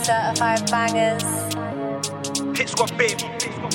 Certified bangers. Hit squad, baby.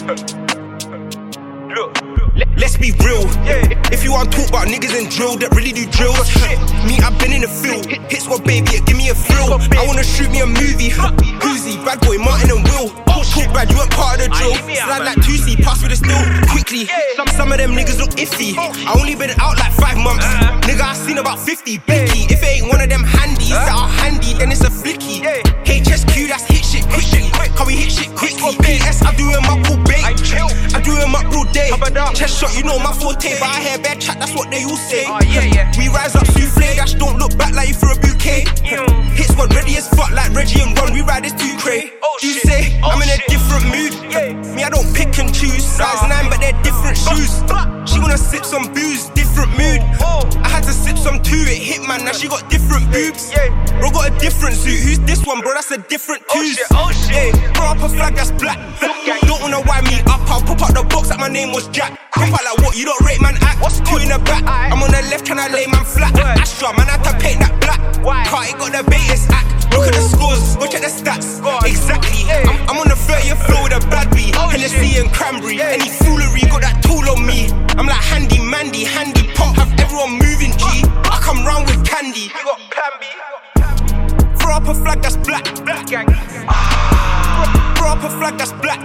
Look. Let's be real. If you want to talk about niggas and drill that really do drills, me, I've been in the field. Hit squad, baby, give me a thrill. I wanna shoot me a movie. Who'sy, bad boy, Martin and Will. Talk bad, you weren't part of the drill. Slide like 2C, pass with a still quickly. Some of them niggas look iffy. I only been out like 5 months. Nigga, I seen about 50 blicky. If it ain't one of them handies that are handy, then it's a flicky. HSQ, that's hit shit quickly. Can we hit shit quickly? PS, I do him up all bait. I do him up all day. Chest shot, you know my forte, but I hear bad chat, that's what they all say. We rise up souffle, dash don't look back like you for a bouquet. Hits one ready as fuck like Reggie and Ron, we ride this too cray. You say, I'm in a different mood. Me, I don't pick and choose. Size 9, but they're different shoes. She wanna sip some booze, different mood. I had to sip some too, it hit man, now she got different boobs. Bro got a different suit, who's this one, bro? That's a different tooth. Bro up a flag that's black. Don't wanna wind me up, I'll pop out the box that my name was Jack. Pop out like what, you don't rate man act. What's two in the back? I'm on the left hand, I lay man flat. Astra, man, I had to paint that black. Car, it got the baitest act. Look at the scores, go check the stats. Exactly, I'm on the 30th floor with a bad B. Hennessy and cranberry, any foolery, got that tool on me. I'm like handy mandy, handy pop, have everyone moving G. I come round with candy. You got plan B. Throw up a flag that's black. Gang. Throw up a flag that's black.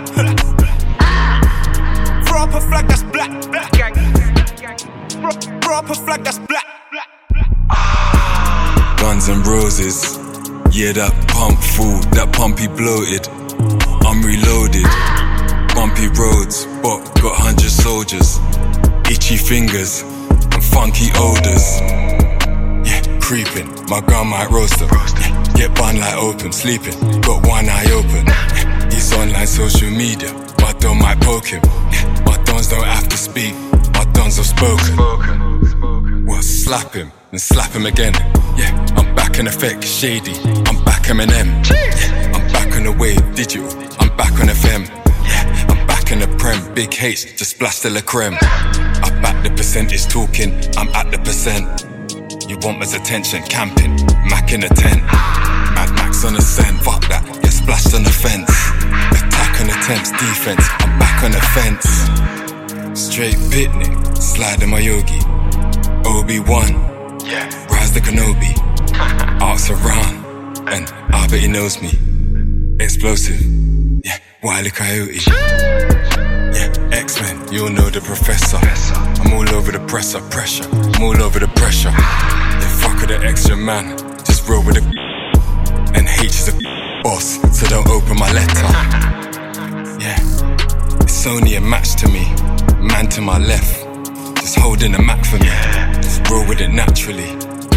Throw up a flag that's black. Gang. Throw up a flag that's black. Guns and roses. Yeah, that pump full, that pumpy bloated. I'm reloaded. Bumpy roads, but got 100 soldiers. Itchy fingers and funky odors. Yeah, creeping, my gun might roast them. Yeah, get bun like open, sleeping, got one eye open. Yeah, he's online social media, my don might poke him. Yeah, my dons don't have to speak, my dons have spoken. What, slap him, and slap him again. Yeah, I'm back in effect, shady, I'm back Eminem. Yeah, I'm back on the wave, digital, I'm back on FM. Yeah, I'm back in the prem, big H, just splash the la creme. I back the percentage talking, I'm at the percent. You want my attention, camping, Mac in a tent. Mad Max on the scent, fuck that, yeah, splashed on the fence. Attack on the tents, defense, I'm back on the fence. Straight pitnik, slide in my yogi. Obi-Wan, rise the Kenobi. Arcs around, and I bet he knows me. Explosive, yeah, Wile E. Coyote. Yeah, X-Men, you'll know the professor. I'm all over the presser, pressure. I'm all over the pressure. Yeah, fuck with the extra man, just roll with the. And H is a boss, so don't open my letter. Yeah, it's only a match to me. Man to my left, just holding a Mac for me. Just roll with it naturally.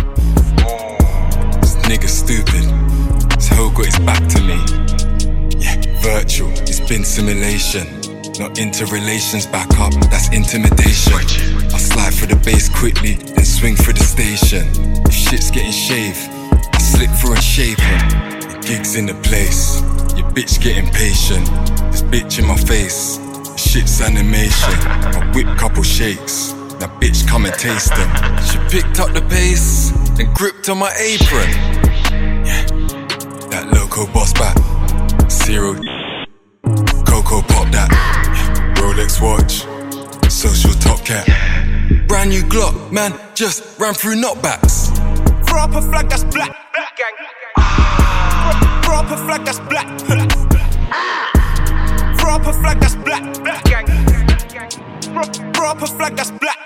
This nigga stupid, this hoe got his back to me. Yeah, virtual, it's been simulation. Not interrelations, back up, that's intimidation. I slide through the base quickly, then swing through the station. If shit's getting shaved, I slip through and shave him. The gig's in the place, your bitch getting patient. This bitch in my face, shit's animation. I whip couple shakes, now bitch come and taste them. She picked up the pace, and gripped on my apron. Yeah, that loco boss back, zero. Coco pop that, yeah, Rolex watch, social top cap. Brand new Glock, man, just ran through knockbacks. Throw up a flag that's black. Gang. Throw up a flag that's black. Throw up a flag that's black. Gang. Throw up a flag that's black.